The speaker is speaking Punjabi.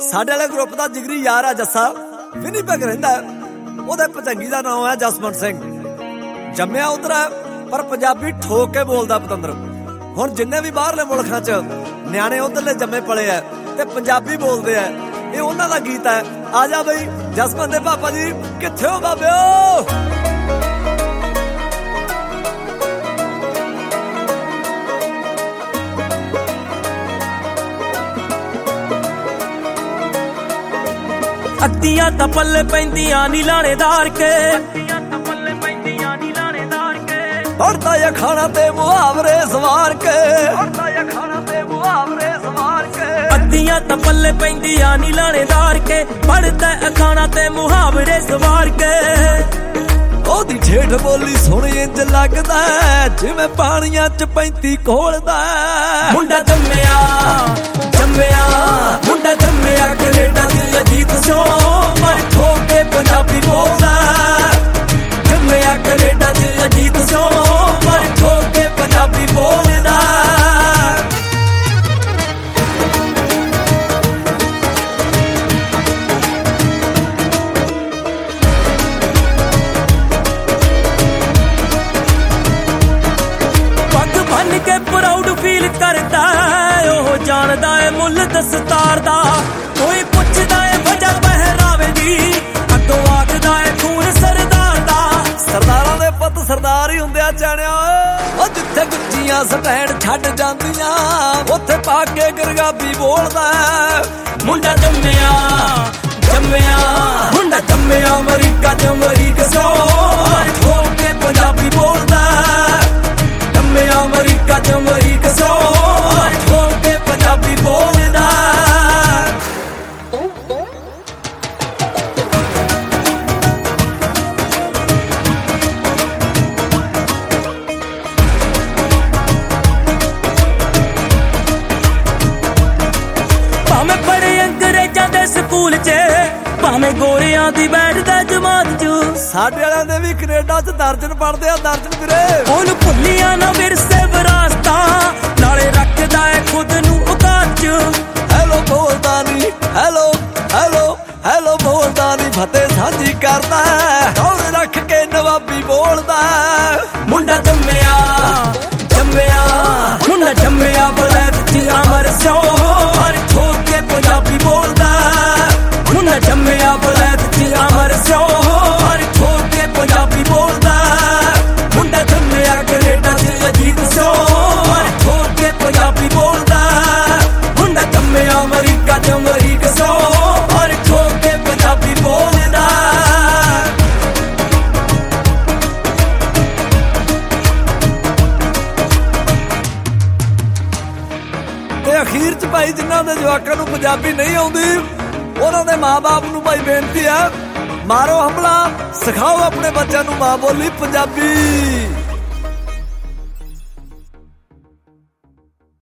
ਸਾਡੇ ਵਾਲੇ ਗਰੁੱਪ ਦਾ ਜਿਗਰੀ ਯਾਰ ਆ ਜੱਸਾ ਵਿਨੀਪੈਗ ਰਹਿੰਦਾ। ਉਹਦੇ ਭਜੰਗੀ ਦਾ ਨਾਮ ਹੈ ਜਸਵੰਤ ਸਿੰਘ। ਜੰਮਿਆ ਉਧਰ ਹੈ ਪਰ ਪੰਜਾਬੀ ਠੋਕ ਕੇ ਬੋਲਦਾ ਪਤੰਦਰ। ਹੁਣ ਜਿੰਨੇ ਵੀ ਬਾਹਰਲੇ ਮੁਲਕਾਂ 'ਚ ਨਿਆਣੇ ਉਧਰਲੇ ਜੰਮੇ ਪਲੇ ਆ ਤੇ ਪੰਜਾਬੀ ਬੋਲਦੇ ਆ, ਇਹ ਉਹਨਾਂ ਦਾ ਗੀਤ ਹੈ। ਆ ਜਾ ਬਈ ਜਸਵੰਤ ਦੇ ਪਾਪਾ ਜੀ, ਕਿੱਥੇ ਹੋ ਬਾਬਿਓ? ਅੱਧੀਆਂ ਤਾਂ ਪੱਲੇ ਪੈਂਦੀਆਂ ਨੀ ਲਾਣੇਦਾਰ ਕੇ, ਪੜਦਾ ਇਹ ਖਾਣਾ ਤੇ ਮੁਹਾਵਰੇ ਸਵਾਰ ਕੇ, ਅੱਧੀਆਂ ਤਾਂ ਪੱਲੇ ਪੈਂਦੀਆਂ ਨੀ ਲਾਣੇਦਾਰ ਕੇ, ਪੜਦਾ ਅਖਾਣਾ ਤੇ ਮੁਹਾਵਰੇ ਸਵਾਰ ਕੇ। ਉਹਦੀ ਠੇਠ ਬੋਲੀ ਸੁਣ ਇੰਜ ਲੱਗਦਾ ਜਿਵੇਂ ਪਾਣੀਆਂ 'ਚ 35 ਘੋਲਦਾ। ਮੁੰਡਾ ਜੰਮਿਆ ਮੁੰਡਾ ਜੰਮਿਆ ਕੈਨੇਡਾ ਦੀ ਅਜੀਤ ਸੋ ਮਰ ਖੋ ਕੇ ਪੰਜਾਬੀ ਬੋਲਦਾ। ਜੰਮਿਆ ਕੈਨੇਡਾ ਦੀ ਅਜੀਤ ਸੋ ਮਰ ਖੋ ਕੇ ਪੰਜਾਬੀ ਬੋਲਦਾ। ਪੱਗ ਬੰਨ ਕੇ ਪ੍ਰਾਊਡ ਫੀਲ ਕਰਦਾ, ਉਹ ਜਾਣਦਾ ਏ ਮੁੱਲ ਦਸਤਾਰ ਦਾ। ਕੋਈ ਪੁੱਛਦਾ ਏ ਵਜ੍ਹਾ ਪਹਿਰਾਵੇ ਦੀ, ਅੱਗੋਂ ਆਖਦਾ ਏ ਖੂਨ ਸਰਦਾਰ ਦਾ। ਸਰਦਾਰਾਂ ਦੇ ਪੁੱਤ ਸਰਦਾਰ ਹੀ ਹੁੰਦੇ ਆ ਜਾਣਿਆ। ਉਹ ਜਿੱਥੇ ਗੁੱਜੀਆਂ ਸਟੈਂਡ ਛੱਡ ਜਾਂਦੀਆਂ ਉੱਥੇ ਪਾ ਕੇ ਗਰਗਾਬੀ ਬੋਲਦਾ। ਮੁੰਡਾ ਜੰਮਿਆ ਮੁੰਡਾ ਜੰਮਿਆ ਅਮਰੀਕਾ 'ਚ ਅਮਰੀਕ ਸੋ ਖੋ ਕੇ ਪੰਜਾਬੀ ਬੋਲਦਾ। ਜੰਮਿਆ ਅਮਰੀਕਾ 'ਚ ਅਮਰੀਕ ਸੋ ਖੋ ਕੇ ਪੰਜਾਬੀ ਬੋਲਦਾ। ਭਾਵੇਂ ਪੜ੍ਹੇ ਅੰਗਰੇਜ਼ਾਂ ਦੇ ਸਕੂਲ 'ਚ, ਭਾਵੇਂ ਗੋਰਿਆਂ ਦੀ ਬੈਠਦਾ ਜਮਾਤ 'ਚ। ਸਾਡੇ ਵਾਲਿਆਂ ਦੇ ਵੀ ਕੈਨੇਡਾ 'ਚ ਦਰਜਨ ਪੜਦੇ ਆ, ਦਰਜਨ ਵੀਰੇ। ਉਹਨੂੰ ਭੁੱਲੀਆਂ ਨਾ ਵਿਰਸੇ ਵਿਰਾਸਤਾਂ, ਨਾਲੇ ਰੱਖਦਾ ਏ ਖੁਦ ਨੂੰ ਔਕਾਤ 'ਚ। ਹੈਲੋ ਬੋਲਦਾ ਨੀ, ਹੈਲੋ ਹੈਲੋ ਹੈਲੋ ਬੋਲਦਾ ਨੀ, ਫਤਿਹ ਸਾਂਝੀ ਕਰਦਾ। ਦੌੜ ਰੱਖ ਕੇ ਨਵਾਬੀ ਬੋਲਦਾ। ਮੁੰਡਾ ਜੰਮਿਆ ਮੁੰਡਾ ਜੰਮਿਆ ਬਲੈਤ 'ਚ ਅਮਰ ਸੋ ਹਰ ਖੋ ਕੇ ਪੰਜਾਬੀ ਬੋਲਦਾ। ਮੁੰਡਾ ਜੰਮਿਆ ਬਲੈਤ 'ਚ ਅਮਰ ਸੋ ਹਰ ਖੋ ਕੇ ਪੰਜਾਬੀ ਬੋਲਦਾ। ਮੁੰਡਾ ਜੰਮਿਆ ਕੈਨੇਡਾ 'ਚ ਅਜੀਤ ਸੋ ਹਰ ਖੋ ਕੇ ਪੰਜਾਬੀ ਬੋਲਦਾ। ਮੁੰਡਾ ਜੰਮਿਆ ਅਮਰੀਕਾ 'ਚ ਅਮਰੀਕ ਸੋ ਹਰ ਖੋ ਕੇ ਪੰਜਾਬੀ ਬੋਲਦਾ। ਤੇ ਅਖੀਰ 'ਚ ਭਾਈ ਜਿਨ੍ਹਾਂ ਦੇ ਜਵਾਕਾਂ ਨੂੰ ਪੰਜਾਬੀ ਨਹੀਂ ਆਉਂਦੀ, ਉਹਨਾਂ ਦੇ ਮਾਂ-ਬਾਪ ਨੂੰ ਭਾਈ ਬੇਨਤੀ ਆ, ਮਾਰੋ ਹਮਲਾ, ਸਿਖਾਓ ਆਪਣੇ ਬੱਚਿਆਂ ਨੂੰ ਮਾਂ ਬੋਲੀ ਪੰਜਾਬੀ।